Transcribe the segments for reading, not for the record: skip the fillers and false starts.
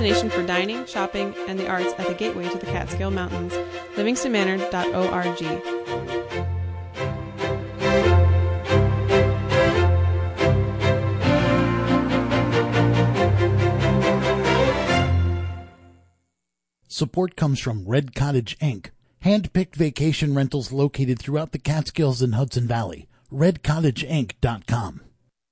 destination for dining, shopping, and the arts at the gateway to the Catskill Mountains, livingstonmanor.org. Support comes from Red Cottage, Inc., hand-picked vacation rentals located throughout the Catskills and Hudson Valley. RedCottageInc.com.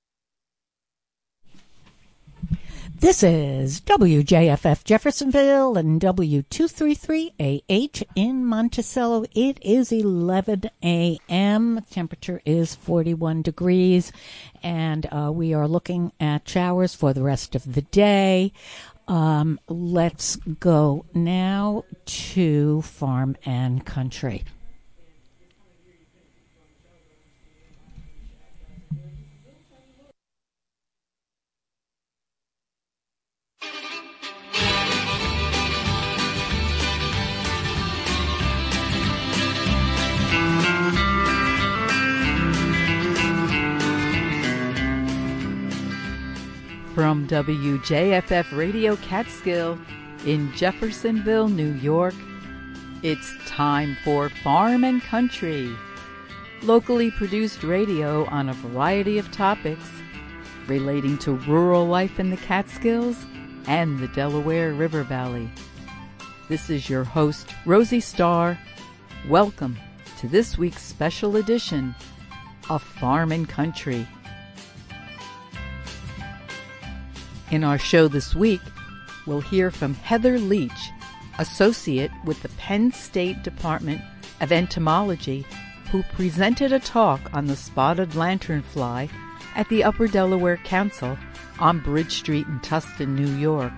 This is WJFF Jeffersonville and W233AH in Monticello. It is 11 a.m. Temperature is 41 degrees, and we are looking at showers for the rest of the day. Let's go now to Farm and Country. From WJFF Radio Catskill in Jeffersonville, New York, it's time for Farm and Country, locally produced radio on a variety of topics relating to rural life in the Catskills and the Delaware River Valley. This is your host, Rosie Starr. Welcome to this week's special edition of Farm and Country. In our show this week, we'll hear from Heather Leach, associate with the Penn State Department of Entomology, who presented a talk on the spotted lanternfly at the Upper Delaware Council on Bridge Street in Tustin, New York.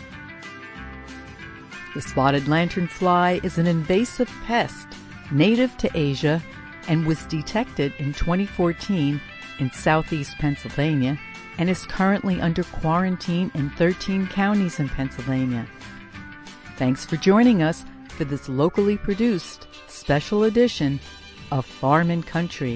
The spotted lanternfly is an invasive pest native to Asia and was detected in 2014 in southeast Pennsylvania and is currently under quarantine in 13 counties in Pennsylvania. Thanks for joining us for this locally produced special edition of Farm and Country.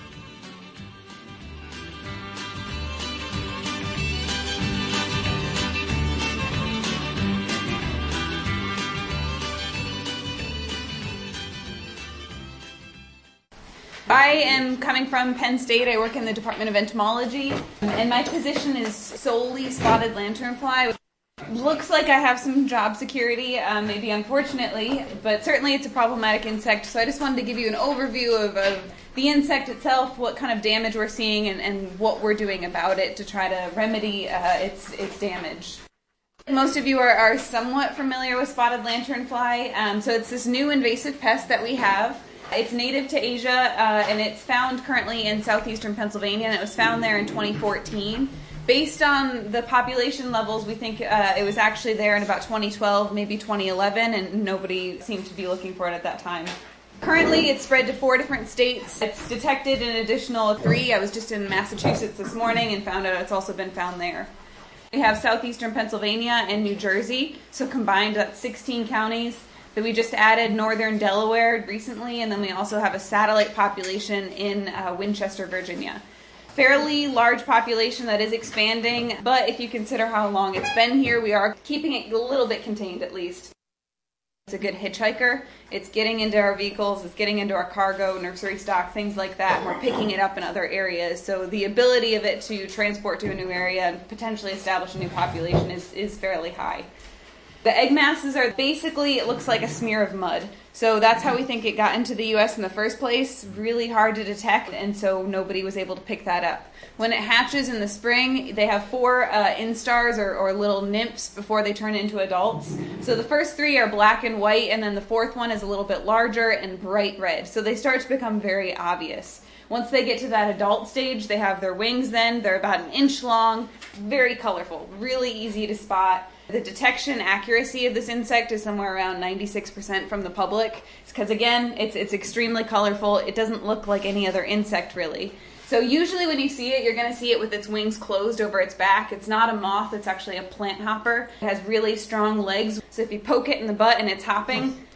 I am coming from Penn State. I work in the Department of Entomology, and my position is solely spotted lanternfly. Looks like I have some job security, maybe unfortunately, but certainly it's a problematic insect, so I just wanted to give you an overview of the insect itself, what kind of damage we're seeing, and what we're doing about it to try to remedy its damage. Most of you are somewhat familiar with spotted lanternfly, so it's this new invasive pest that we have. It's native to Asia, and it's found currently in southeastern Pennsylvania, and it was found there in 2014. Based on the population levels, we think it was actually there in about 2012, maybe 2011, and nobody seemed to be looking for it at that time. Currently, it's spread to 4 different states. It's detected in an additional 3. I was just in Massachusetts this morning and found out it's also been found there. We have southeastern Pennsylvania and New Jersey, so combined that's 16 counties. That we just added northern Delaware recently, and then we also have a satellite population in Winchester, Virginia. Fairly large population that is expanding, but if you consider how long it's been here, we are keeping it a little bit contained at least. It's a good hitchhiker. It's getting into our vehicles, it's getting into our cargo, nursery stock, things like that, and we're picking it up in other areas. So the ability of it to transport to a new area and potentially establish a new population is fairly high. The egg masses are basically, it looks like a smear of mud. So that's how we think it got into the U.S. in the first place. Really hard to detect, and so nobody was able to pick that up. When it hatches in the spring, they have 4 instars or little nymphs before they turn into adults. So the first 3 are black and white, and then the 4th one is a little bit larger and bright red. So they start to become very obvious. Once they get to that adult stage, they have their wings then. They're about an inch long, very colorful, really easy to spot. The detection accuracy of this insect is somewhere around 96% from the public. It's because, again, it's extremely colorful. It doesn't look like any other insect, really. So usually when you see it, you're going to see it with its wings closed over its back. It's not a moth. It's actually a plant hopper. It has really strong legs. So if you poke it in the butt and it's hopping,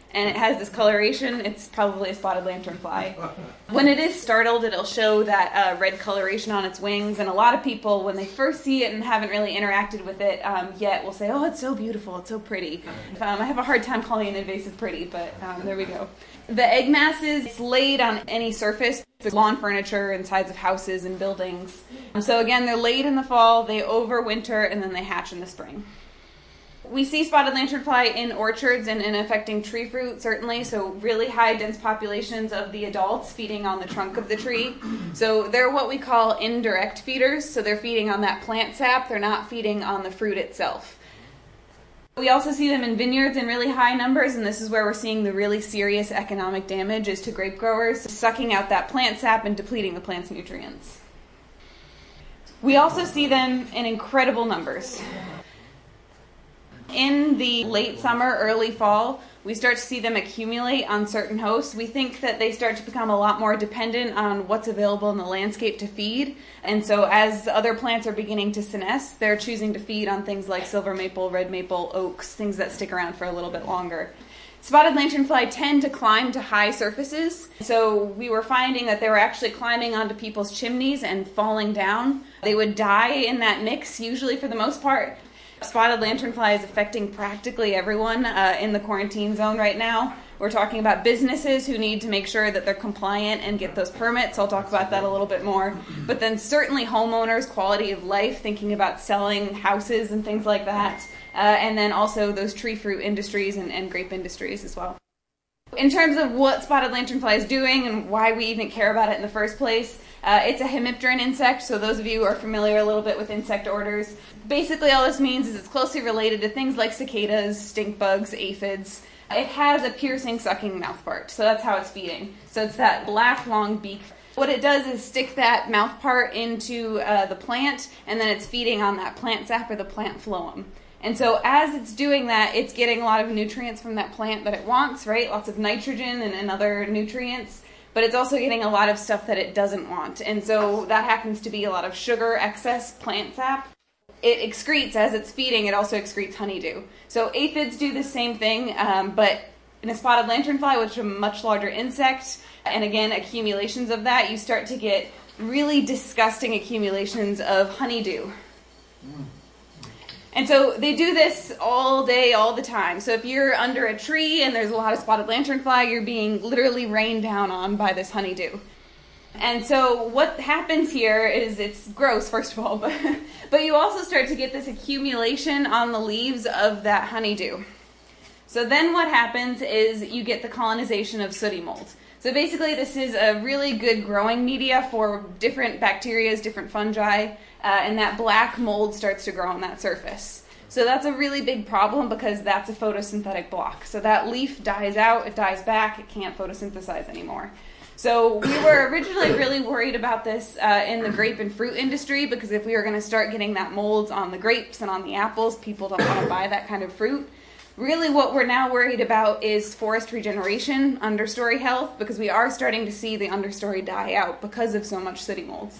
and it has this coloration, it's probably a spotted lanternfly. When it is startled, it'll show that red coloration on its wings, and a lot of people, when they first see it and haven't really interacted with it yet, will say, oh, it's so beautiful, it's so pretty. I have a hard time calling an invasive pretty, but there we go. The egg masses, it's laid on any surface, lawn furniture and sides of houses and buildings. So again, they're laid in the fall, they overwinter, and then they hatch in the spring. We see spotted lanternfly in orchards and in affecting tree fruit, certainly, so really high dense populations of the adults feeding on the trunk of the tree. So they're what we call indirect feeders, so they're feeding on that plant sap, they're not feeding on the fruit itself. We also see them in vineyards in really high numbers, and this is where we're seeing the really serious economic damage is to grape growers, sucking out that plant sap and depleting the plant's nutrients. We also see them in incredible numbers. In the late summer, early fall, we start to see them accumulate on certain hosts. We think that they start to become a lot more dependent on what's available in the landscape to feed. And so as other plants are beginning to senesce, they're choosing to feed on things like silver maple, red maple, oaks, things that stick around for a little bit longer. Spotted lanternfly tend to climb to high surfaces. So we were finding that they were actually climbing onto people's chimneys and falling down. They would die in that mix, usually for the most part. Spotted lanternfly is affecting practically everyone in the quarantine zone right now. We're talking about businesses who need to make sure that they're compliant and get those permits. I'll talk about that a little bit more. But then certainly homeowners, quality of life, thinking about selling houses and things like that. And then also those tree fruit industries and grape industries as well. In terms of what spotted lanternfly is doing and why we even care about it in the first place, it's a hemipteran insect, so those of you who are familiar a little bit with insect orders, basically all this means is it's closely related to things like cicadas, stink bugs, aphids. It has a piercing, sucking mouthpart, so that's how it's feeding. So it's that black, long beak. What it does is stick that mouthpart into the plant, and then it's feeding on that plant sap or the plant phloem. And so as it's doing that, it's getting a lot of nutrients from that plant that it wants, right? Lots of nitrogen and other nutrients. But it's also getting a lot of stuff that it doesn't want. And so that happens to be a lot of sugar, excess plant sap. It excretes, as it's feeding, it also excretes honeydew. So aphids do the same thing, but in a spotted lanternfly, which is a much larger insect, and again, accumulations of that, you start to get really disgusting accumulations of honeydew. And so they do this all day, all the time. So if you're under a tree and there's a lot of spotted lanternfly, you're being literally rained down on by this honeydew. And so what happens here is, it's gross, first of all, but you also start to get this accumulation on the leaves of that honeydew. So then what happens is you get the colonization of sooty mold. So basically this is a really good growing media for different bacteria, different fungi, and that black mold starts to grow on that surface. So that's a really big problem because that's a photosynthetic block. So that leaf dies out, it dies back, it can't photosynthesize anymore. So we were originally really worried about this in the grape and fruit industry, because if we were going to start getting that mold on the grapes and on the apples, people don't want to buy that kind of fruit. Really what we're now worried about is forest regeneration, understory health, because we are starting to see the understory die out because of so much sooty molds.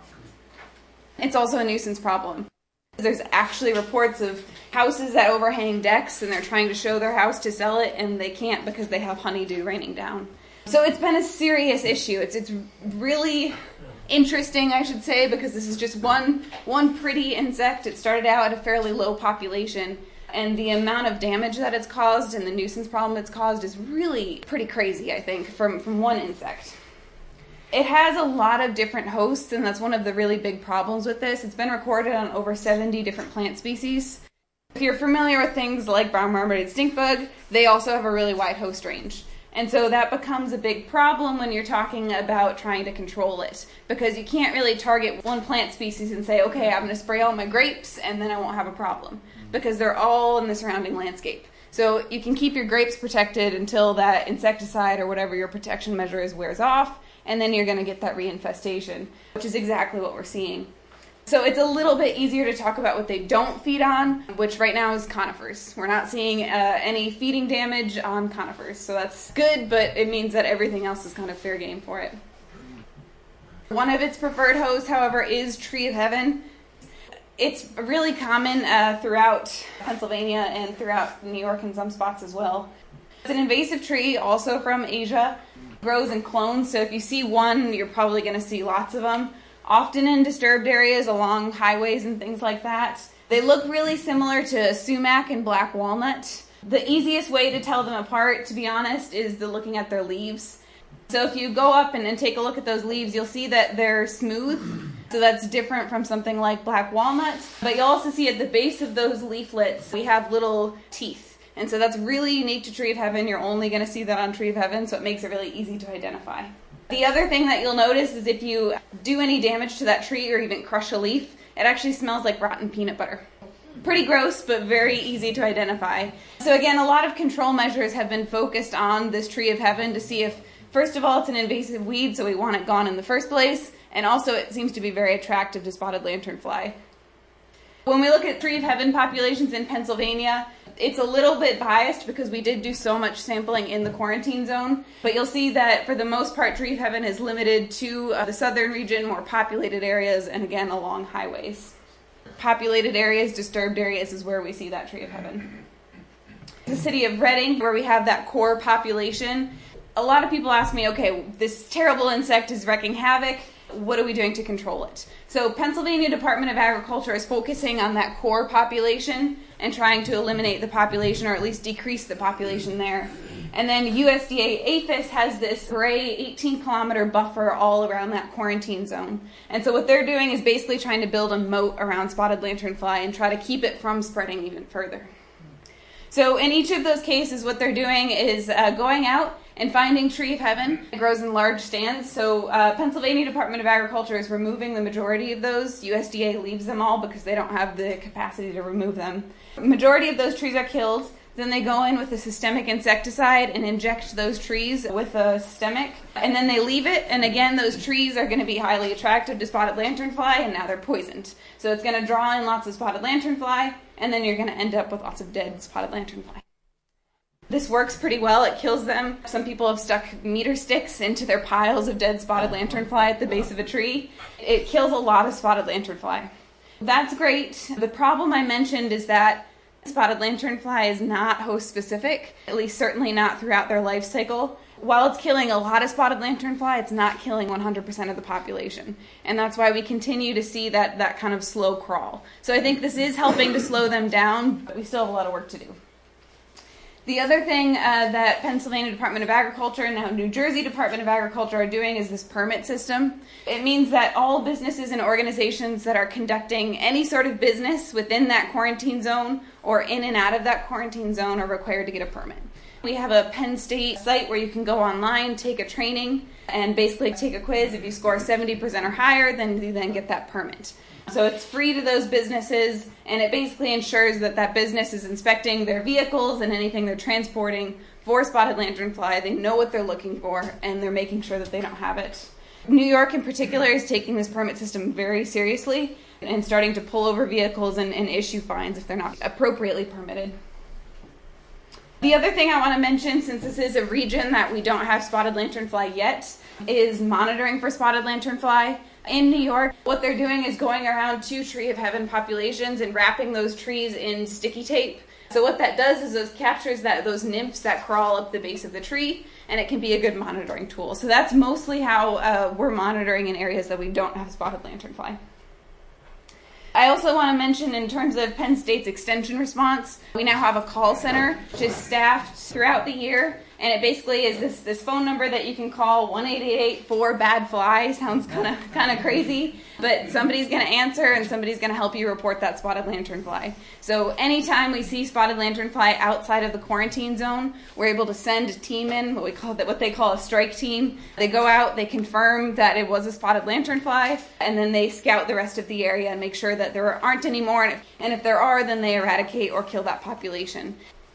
It's also a nuisance problem. There's actually reports of houses that overhang decks and they're trying to show their house to sell it and they can't because they have honeydew raining down. So it's been a serious issue. It's really interesting, I should say, because this is just one pretty insect. It started out at a fairly low population, and the amount of damage that it's caused and the nuisance problem it's caused is really pretty crazy, I think, from one insect. It has a lot of different hosts, and that's one of the really big problems with this. It's been recorded on over 70 different plant species. If you're familiar with things like brown marmorated stink bug, they also have a really wide host range. And so that becomes a big problem when you're talking about trying to control it, because you can't really target one plant species and say, okay, I'm going to spray all my grapes and then I won't have a problem, because they're all in the surrounding landscape. So you can keep your grapes protected until that insecticide or whatever your protection measure is wears off, and then you're going to get that reinfestation, which is exactly what we're seeing. So it's a little bit easier to talk about what they don't feed on, which right now is conifers. We're not seeing any feeding damage on conifers, so that's good, but it means that everything else is kind of fair game for it. One of its preferred hosts, however, is tree of heaven. It's really common throughout Pennsylvania and throughout New York in some spots as well. It's an invasive tree, also from Asia. Grows in clones, so if you see one, you're probably going to see lots of them. Often in disturbed areas along highways and things like that. They look really similar to sumac and black walnut. The easiest way to tell them apart, to be honest, is looking at their leaves. So if you go up and take a look at those leaves, you'll see that they're smooth. So that's different from something like black walnut. But you'll also see at the base of those leaflets, we have little teeth. And so that's really unique to Tree of Heaven. You're only going to see that on Tree of Heaven, so it makes it really easy to identify. The other thing that you'll notice is if you do any damage to that tree or even crush a leaf, it actually smells like rotten peanut butter. Pretty gross, but very easy to identify. So again, a lot of control measures have been focused on this Tree of Heaven to see if, first of all, it's an invasive weed, so we want it gone in the first place, and also it seems to be very attractive to spotted lanternfly. When we look at Tree of Heaven populations in Pennsylvania, it's a little bit biased because we did do so much sampling in the quarantine zone, but you'll see that for the most part, Tree of Heaven is limited to the southern region, more populated areas, and again, along highways. Populated areas, disturbed areas is where we see that Tree of Heaven. The city of Reading, where we have that core population, a lot of people ask me, okay, this terrible insect is wreaking havoc. What are we doing to control it? So Pennsylvania Department of Agriculture is focusing on that core population and trying to eliminate the population or at least decrease the population there. And then USDA APHIS has this gray 18-kilometer buffer all around that quarantine zone. And so what they're doing is basically trying to build a moat around spotted lanternfly and try to keep it from spreading even further. So in each of those cases, what they're doing is going out and finding Tree of Heaven. It grows in large stands. So Pennsylvania Department of Agriculture is removing the majority of those. USDA leaves them all because they don't have the capacity to remove them. The majority of those trees are killed. Then they go in with a systemic insecticide and inject those trees with a systemic. And then they leave it. And again, those trees are going to be highly attractive to spotted lanternfly, and now they're poisoned. So it's going to draw in lots of spotted lanternfly, and then you're going to end up with lots of dead spotted lanternfly. This works pretty well. It kills them. Some people have stuck meter sticks into their piles of dead spotted lanternfly at the base of a tree. It kills a lot of spotted lanternfly. That's great. The problem I mentioned is that spotted lanternfly is not host specific, at least certainly not throughout their life cycle. While it's killing a lot of spotted lanternfly, it's not killing 100% of the population. And that's why we continue to see that kind of slow crawl. So I think this is helping to slow them down, but we still have a lot of work to do. The other thing that Pennsylvania Department of Agriculture and now New Jersey Department of Agriculture are doing is this permit system. It means that all businesses and organizations that are conducting any sort of business within that quarantine zone or in and out of that quarantine zone are required to get a permit. We have a Penn State site where you can go online, take a training, and basically take a quiz. If you score 70% or higher, then you then get that permit. So it's free to those businesses, and it basically ensures that that business is inspecting their vehicles and anything they're transporting for spotted lanternfly. They know what they're looking for, and they're making sure that they don't have it. New York in particular is taking this permit system very seriously and starting to pull over vehicles and issue fines if they're not appropriately permitted. The other thing I want to mention, since this is a region that we don't have spotted lanternfly yet, is monitoring for spotted lanternfly. In New York, what they're doing is going around to Tree of Heaven populations and wrapping those trees in sticky tape. So what that does is it captures those nymphs that crawl up the base of the tree, and it can be a good monitoring tool. So that's mostly how we're monitoring in areas that we don't have spotted lanternfly. I also want to mention in terms of Penn State's extension response, we now have a call center which is staffed throughout the year, and it basically is this phone number that you can call, 1-888-4-BAD-FLY. Sounds kind of crazy, but somebody's going to answer and somebody's going to help you report that spotted lanternfly. So anytime we see spotted lanternfly outside of the quarantine zone, we're able to send a team in, what they call a strike team. They go out, they confirm that it was a spotted lanternfly, and then they scout the rest of the area and make sure that there aren't any more, and if there are, then they eradicate or kill that population.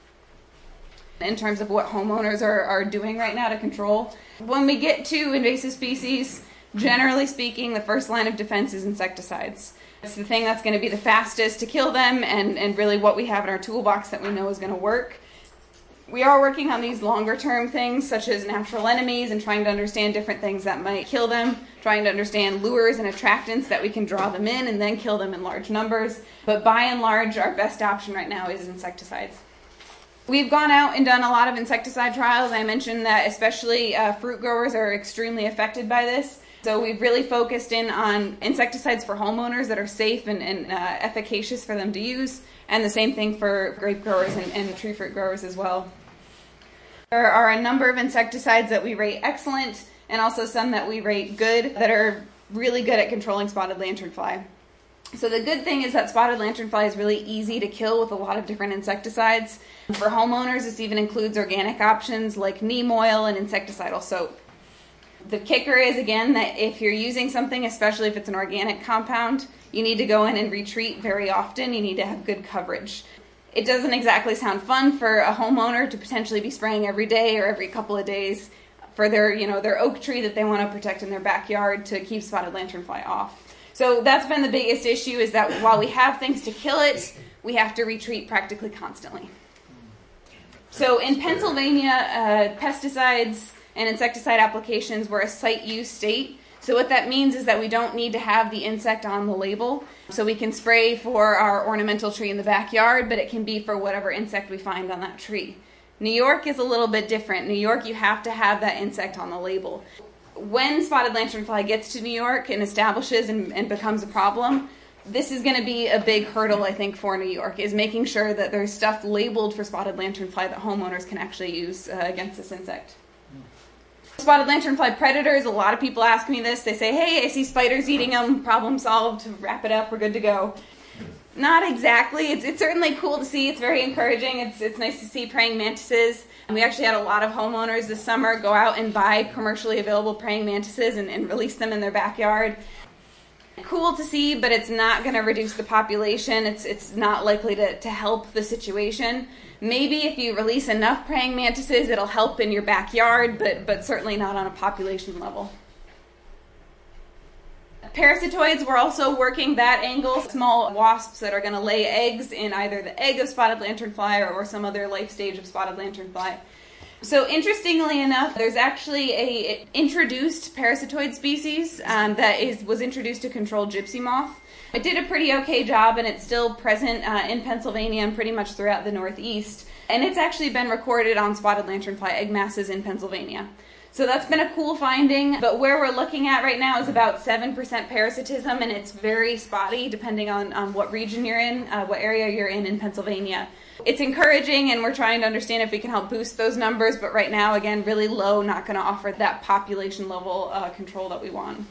In terms of what homeowners are doing right now to control, when we get to invasive species, generally speaking, the first line of defense is insecticides. It's the thing that's going to be the fastest to kill them and really what we have in our toolbox that we know is going to work. We are working on these longer term things such as natural enemies and trying to understand different things that might kill them, trying to understand lures and attractants that we can draw them in and then kill them in large numbers. But by and large, our best option right now is insecticides. We've gone out and done a lot of insecticide trials. I mentioned that especially fruit growers are extremely affected by this. So we've really focused in on insecticides for homeowners that are safe and efficacious for them to use, and the same thing for grape growers and tree fruit growers as well. There are a number of insecticides that we rate excellent, and also some that we rate good that are really good at controlling spotted lanternfly. So the good thing is that spotted lanternfly is really easy to kill with a lot of different insecticides. For homeowners, this even includes organic options like neem oil and insecticidal soap. The kicker is, again, that if you're using something, especially if it's an organic compound, you need to go in and retreat very often. You need to have good coverage. It doesn't exactly sound fun for a homeowner to potentially be spraying every day or every couple of days for their oak tree that they want to protect in their backyard to keep spotted lanternfly off. So that's been the biggest issue, is that while we have things to kill it, we have to retreat practically constantly. So in Pennsylvania, pesticides and insecticide applications were a site use state. So what that means is that we don't need to have the insect on the label. So we can spray for our ornamental tree in the backyard, but it can be for whatever insect we find on that tree. New York is a little bit different. New York, you have to have that insect on the label. When spotted lanternfly gets to New York and establishes and becomes a problem, this is going to be a big hurdle, I think, for New York, is making sure that there's stuff labeled for spotted lanternfly that homeowners can actually use against this insect. Spotted lanternfly predators, a lot of people ask me this. They say, hey, I see spiders eating them, problem solved, wrap it up, we're good to go. Not exactly. It's certainly cool to see. It's very encouraging. It's nice to see praying mantises. And we actually had a lot of homeowners this summer go out and buy commercially available praying mantises and release them in their backyard. Cool to see, but it's not going to reduce the population. It's not likely to help the situation. Maybe if you release enough praying mantises, it'll help in your backyard, but certainly not on a population level. Parasitoids, we're also working that angle. Small wasps that are going to lay eggs in either the egg of spotted lanternfly or some other life stage of spotted lanternfly. So interestingly enough, there's actually a introduced parasitoid species that was introduced to control gypsy moth. It did a pretty okay job, and it's still present in Pennsylvania and pretty much throughout the Northeast. And it's actually been recorded on spotted lanternfly egg masses in Pennsylvania. So that's been a cool finding, but where we're looking at right now is about 7% parasitism, and it's very spotty depending on what region you're in, what area you're in Pennsylvania. It's encouraging, and we're trying to understand if we can help boost those numbers, but right now, again, really low, not going to offer that population level control that we want.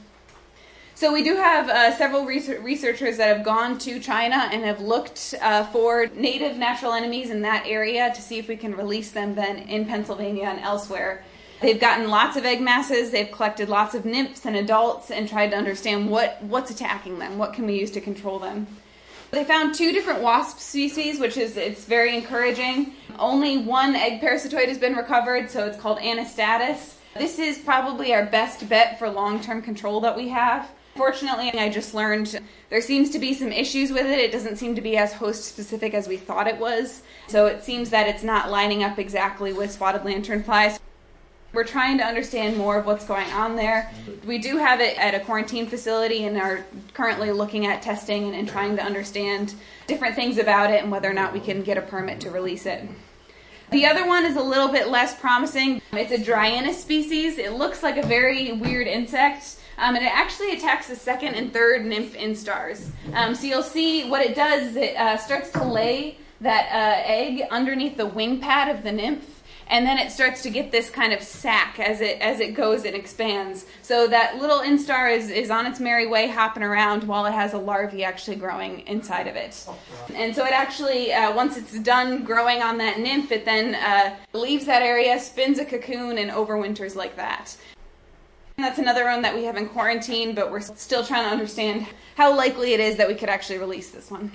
So we do have several researchers that have gone to China and have looked for native natural enemies in that area to see if we can release them then in Pennsylvania and elsewhere. They've gotten lots of egg masses, they've collected lots of nymphs and adults and tried to understand what's attacking them, what can we use to control them. They found 2 different wasp species, it's very encouraging. Only one egg parasitoid has been recovered, so it's called Anastatus. This is probably our best bet for long-term control that we have. Fortunately, I just learned there seems to be some issues with it. It doesn't seem to be as host-specific as we thought it was. So it seems that it's not lining up exactly with spotted lanternflies. We're trying to understand more of what's going on there. We do have it at a quarantine facility and are currently looking at testing and trying to understand different things about it and whether or not we can get a permit to release it. The other one is a little bit less promising. It's a Dryanis species. It looks like a very weird insect. And it actually attacks the 2nd and 3rd nymph instars. So you'll see what it does is it starts to lay that egg underneath the wing pad of the nymph. And then it starts to get this kind of sac as it goes and expands. So that little instar is on its merry way hopping around while it has a larvae actually growing inside of it. And so it actually, once it's done growing on that nymph, it then leaves that area, spins a cocoon, and overwinters like that. And that's another one that we have in quarantine, but we're still trying to understand how likely it is that we could actually release this one.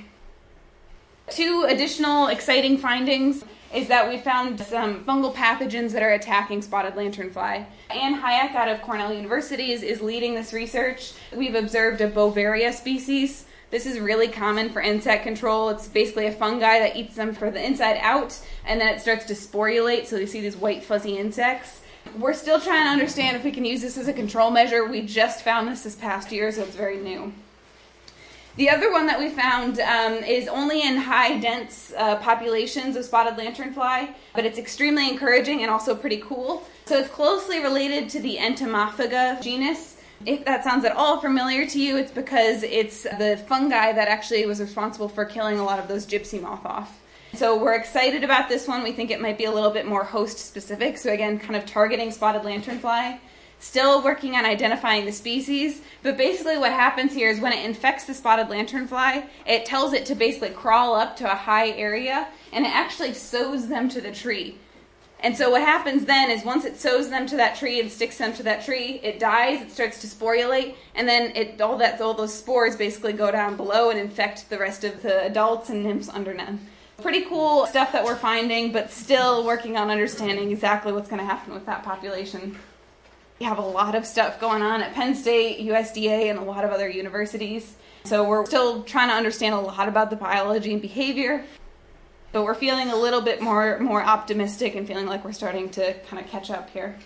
2 additional exciting findings is that we found some fungal pathogens that are attacking spotted lanternfly. Anne Hayek out of Cornell University is leading this research. We've observed a Bovaria species. This is really common for insect control. It's basically a fungi that eats them from the inside out, and then it starts to sporulate, so you see these white fuzzy insects. We're still trying to understand if we can use this as a control measure. We just found this past year, so it's very new. The other one that we found is only in high, dense populations of spotted lanternfly, but it's extremely encouraging and also pretty cool. So it's closely related to the Entomophaga genus. If that sounds at all familiar to you, it's because it's the fungi that actually was responsible for killing a lot of those gypsy moth off. So we're excited about this one. We think it might be a little bit more host specific. So again, kind of targeting spotted lanternfly. Still working on identifying the species, but basically what happens here is when it infects the spotted lanternfly, it tells it to basically crawl up to a high area, and it actually sews them to the tree. And so what happens then is once it sews them to that tree and sticks them to that tree, it dies, it starts to sporulate, and then all those spores basically go down below and infect the rest of the adults and nymphs under them. Pretty cool stuff that we're finding, but still working on understanding exactly what's going to happen with that population. We have a lot of stuff going on at Penn State, USDA, and a lot of other universities. So we're still trying to understand a lot about the biology and behavior, but we're feeling a little bit more optimistic and feeling like we're starting to kind of catch up here.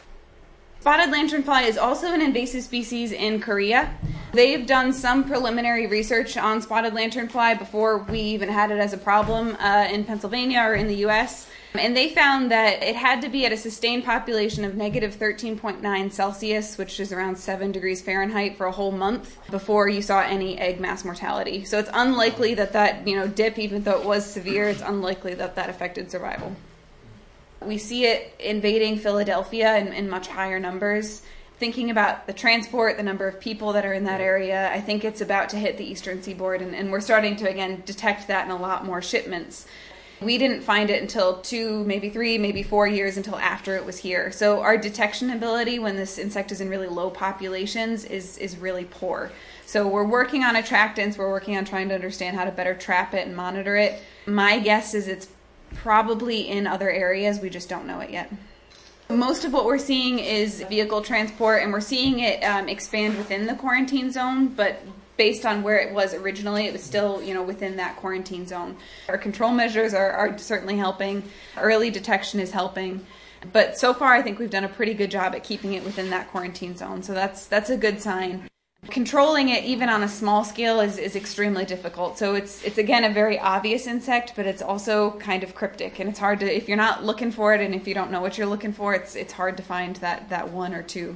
Spotted lanternfly is also an invasive species in Korea. They've done some preliminary research on spotted lanternfly before we even had it as a problem in Pennsylvania or in the U.S., and they found that it had to be at a sustained population of negative 13.9 Celsius, which is around 7 degrees Fahrenheit, for a whole month before you saw any egg mass mortality. So it's unlikely that dip, even though it was severe, it's unlikely that affected survival. We see it invading Philadelphia in much higher numbers. Thinking about the transport, the number of people that are in that area, I think it's about to hit the eastern seaboard, and we're starting to, again, detect that in a lot more shipments. We didn't find it until 2, maybe 3, maybe 4 years until after it was here. So our detection ability when this insect is in really low populations is really poor. So we're working on attractants. We're working on trying to understand how to better trap it and monitor it. My guess is it's probably in other areas. We just don't know it yet. Most of what we're seeing is vehicle transport, and we're seeing it expand within the quarantine zone, but based on where it was originally, it was still, within that quarantine zone. Our control measures are certainly helping. Early detection is helping. But so far, I think we've done a pretty good job at keeping it within that quarantine zone. So that's a good sign. Controlling it, even on a small scale, is extremely difficult. So it's again a very obvious insect, but it's also kind of cryptic, and it's hard to, if you're not looking for it and if you don't know what you're looking for, it's hard to find that one or two.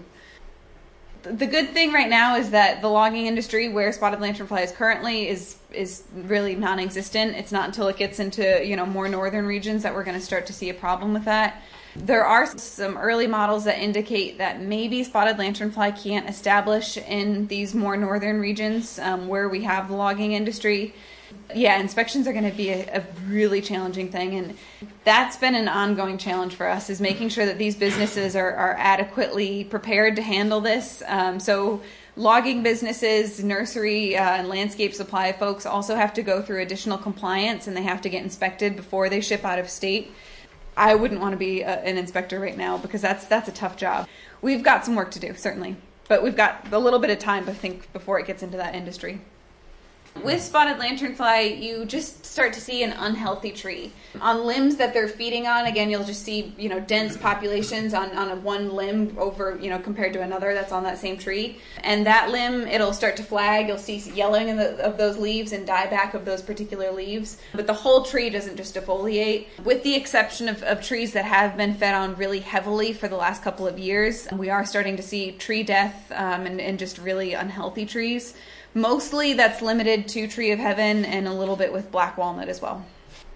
The good thing right now is that the logging industry, where spotted lanternfly is currently, is really non-existent. It's not until it gets into more northern regions that we're going to start to see a problem with that. There are some early models that indicate that maybe spotted lanternfly can't establish in these more northern regions where we have the logging industry. Yeah, inspections are going to be a really challenging thing, and that's been an ongoing challenge for us, is making sure that these businesses are adequately prepared to handle this. So logging businesses, nursery and landscape supply folks also have to go through additional compliance, and they have to get inspected before they ship out of state. I wouldn't want to be an inspector right now, because that's a tough job. We've got some work to do, certainly, but we've got a little bit of time, I think, before it gets into that industry. With spotted lanternfly, you just start to see an unhealthy tree. On limbs that they're feeding on, again, you'll just see, dense populations on one limb over, compared to another that's on that same tree. And that limb, it'll start to flag. You'll see yellowing of those leaves and dieback of those particular leaves. But the whole tree doesn't just defoliate. With the exception of trees that have been fed on really heavily for the last couple of years, we are starting to see tree death and just really unhealthy trees. Mostly that's limited to Tree of Heaven and a little bit with black walnut as well.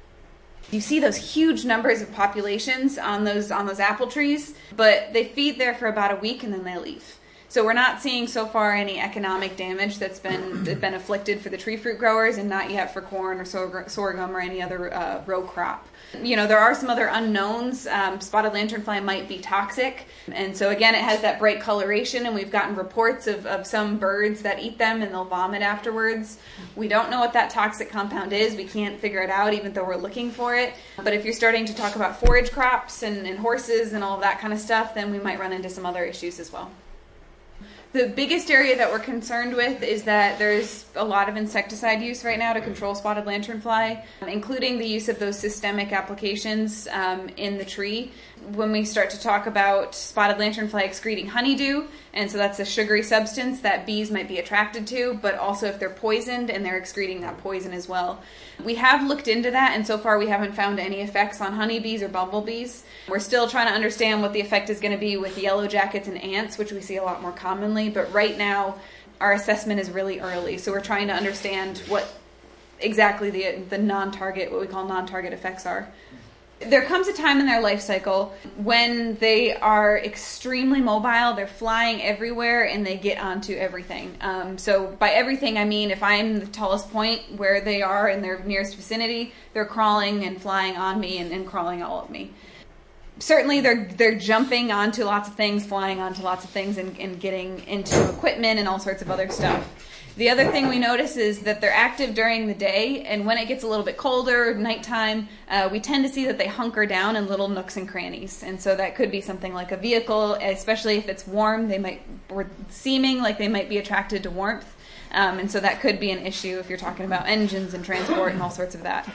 You see those huge numbers of populations on those apple trees, but they feed there for about a week and then they leave. So we're not seeing so far any economic damage that's been afflicted for the tree fruit growers, and not yet for corn or sorghum or any other row crop. There are some other unknowns. Spotted lanternfly might be toxic, and so again, it has that bright coloration, and we've gotten reports of some birds that eat them and they'll vomit afterwards. We don't know what that toxic compound is. We can't figure it out, even though we're looking for it. But if you're starting to talk about forage crops and horses and all of that kind of stuff, then we might run into some other issues as well. The biggest area that we're concerned with is that there's a lot of insecticide use right now to control spotted lanternfly, including the use of those systemic applications in the tree. When we start to talk about spotted lanternfly excreting honeydew, and so that's a sugary substance that bees might be attracted to, but also if they're poisoned and they're excreting that poison as well. We have looked into that, and so far we haven't found any effects on honeybees or bumblebees. We're still trying to understand what the effect is going to be with yellow jackets and ants, which we see a lot more commonly, but right now our assessment is really early, so we're trying to understand what exactly the non-target, what we call non-target effects are. There comes a time in their life cycle when they are extremely mobile, they're flying everywhere, and they get onto everything. So by everything, I mean if I'm the tallest point where they are in their nearest vicinity, they're crawling and flying on me and crawling all of me. Certainly they're jumping onto lots of things, flying onto lots of things, and getting into equipment and all sorts of other stuff. The other thing we notice is that they're active during the day, and when it gets a little bit colder, nighttime, we tend to see that they hunker down in little nooks and crannies. And so that could be something like a vehicle, especially if it's warm. We're seeming like they might be attracted to warmth. And so that could be an issue if you're talking about engines and transport and all sorts of that.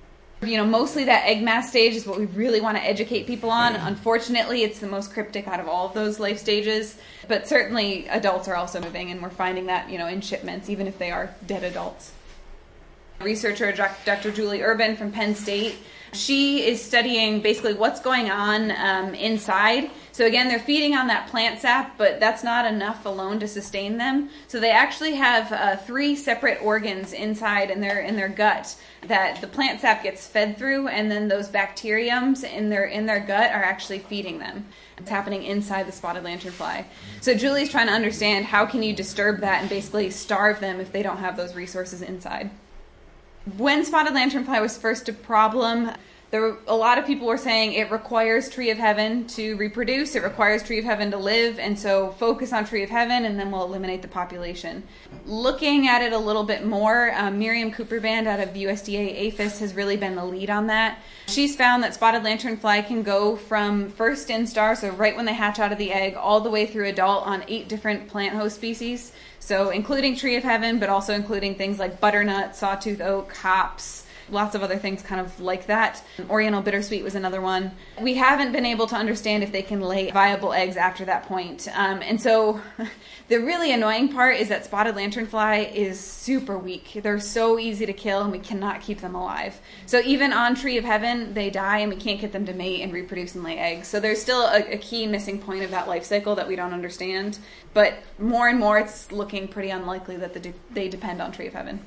Mostly that egg mass stage is what we really want to educate people on. Unfortunately, it's the most cryptic out of all of those life stages. But certainly adults are also moving, and we're finding that, in shipments, even if they are dead adults. Researcher Dr. Julie Urban from Penn State, she is studying basically what's going on inside. So again, they're feeding on that plant sap, but that's not enough alone to sustain them. So they actually have 3 separate organs inside in their gut that the plant sap gets fed through, and then those bacteriums in their gut are actually feeding them. It's happening inside the spotted lanternfly. So Julie's trying to understand how can you disturb that and basically starve them if they don't have those resources inside. When spotted lanternfly was first a problem, a lot of people were saying it requires tree of heaven to reproduce, it requires tree of heaven to live, and so focus on tree of heaven and then we'll eliminate the population. Looking at it a little bit more, Miriam Cooperband out of USDA APHIS has really been the lead on that. She's found that spotted lanternfly can go from first instar, so right when they hatch out of the egg, all the way through adult on 8 different plant host species. So including tree of heaven, but also including things like butternut, sawtooth oak, hops, lots of other things kind of like that. Oriental bittersweet was another one. We haven't been able to understand if they can lay viable eggs after that point. And so the really annoying part is that spotted lanternfly is super weak. They're so easy to kill and we cannot keep them alive. So even on tree of heaven, they die and we can't get them to mate and reproduce and lay eggs. So there's still a key missing point of that life cycle that we don't understand. But more and more it's looking pretty unlikely that they depend on tree of heaven.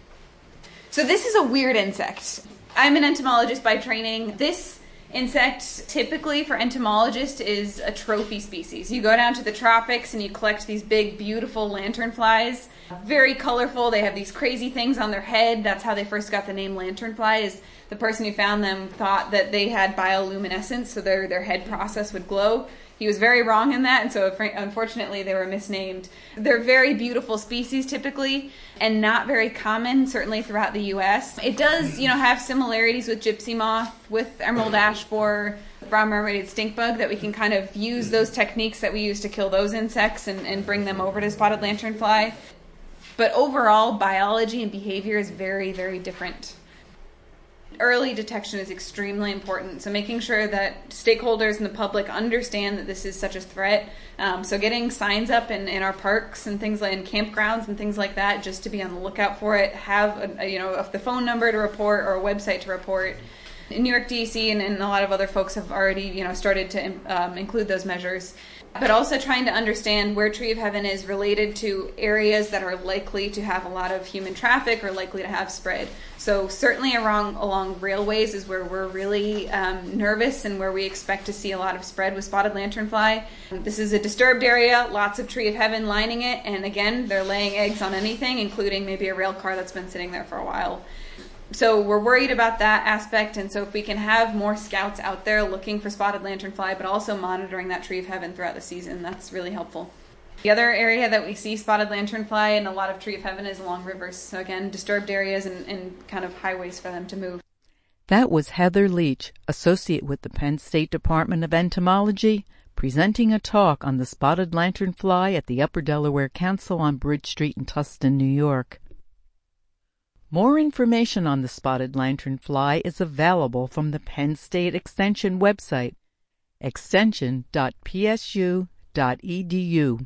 So this is a weird insect. I'm an entomologist by training. This insect, typically for entomologists, is a trophy species. You go down to the tropics and you collect these big, beautiful lanternflies. Very colorful. They have these crazy things on their head. That's how they first got the name lanternfly, is the person who found them thought that they had bioluminescence, so their head process would glow. He was very wrong in that, and so unfortunately they were misnamed. They're very beautiful species typically, and not very common, certainly throughout the U.S. It does, have similarities with gypsy moth, with emerald ash borer, brown marmorated stink bug, that we can kind of use those techniques that we use to kill those insects and bring them over to spotted lanternfly. But overall, biology and behavior is very, very different. Early detection is extremely important, so making sure that stakeholders and the public understand that this is such a threat. So getting signs up in our parks and things like in campgrounds and things like that, just to be on the lookout for it. Have the phone number to report or a website to report. In New York, D.C., and a lot of other folks have already started to include those measures. But also trying to understand where tree of heaven is related to areas that are likely to have a lot of human traffic or likely to have spread. So certainly along railways is where we're really nervous and where we expect to see a lot of spread with spotted lanternfly. This is a disturbed area, lots of tree of heaven lining it, and again, they're laying eggs on anything, including maybe a rail car that's been sitting there for a while. So we're worried about that aspect, and so if we can have more scouts out there looking for spotted lanternfly, but also monitoring that tree of heaven throughout the season, that's really helpful. The other area that we see spotted lanternfly and a lot of tree of heaven is along rivers. So again, disturbed areas and kind of highways for them to move. That was Heather Leach, associate with the Penn State Department of Entomology, presenting a talk on the spotted lanternfly at the Upper Delaware Council on Bridge Street in Tustin, New York. More information on the spotted lanternfly is available from the Penn State Extension website extension.psu.edu.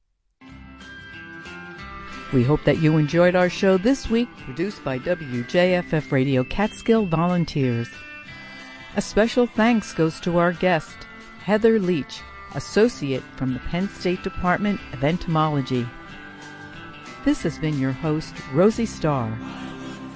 We hope that you enjoyed our show this week, produced by WJFF Radio Catskill volunteers. A special thanks goes to our guest, Heather Leach, Associate from the Penn State Department of Entomology. This has been your host, Rosie Starr.